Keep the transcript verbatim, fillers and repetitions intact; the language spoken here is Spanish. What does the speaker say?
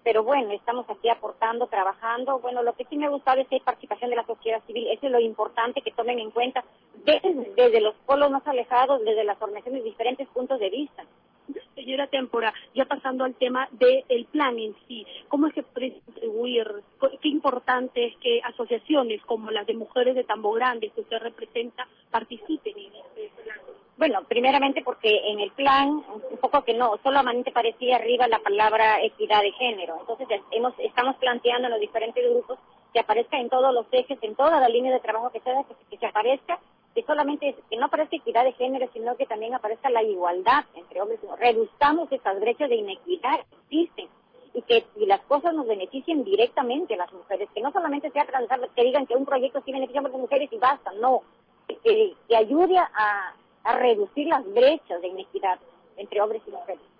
pero bueno, estamos aquí aportando, trabajando. Bueno, lo que sí me ha gustado es que hay participación de la sociedad civil, eso es lo importante que tomen en cuenta, desde, desde los polos más alejados, desde las organizaciones, diferentes puntos de vista. Señora Témpora, ya pasando al tema del plan en sí, ¿cómo es que puede contribuir? Qué importante es que asociaciones como las de Mujeres de Tambo Grande, que usted representa, participen en este plan. Bueno, primeramente porque en el plan, un poco que no, solamente parecía arriba la palabra equidad de género. Entonces hemos, estamos planteando en los diferentes grupos que aparezca en todos los ejes, en toda la línea de trabajo que sea, que, que se aparezca, que solamente, que no aparezca equidad de género, sino que también aparezca la igualdad entre hombres y mujeres. Reduzcamos esas brechas de inequidad que existen y que y las cosas nos beneficien directamente a las mujeres, que no solamente sea transversal, que digan que un proyecto sí beneficia a las mujeres y basta, no, que, que ayude a a reducir las brechas de inequidad entre hombres y mujeres.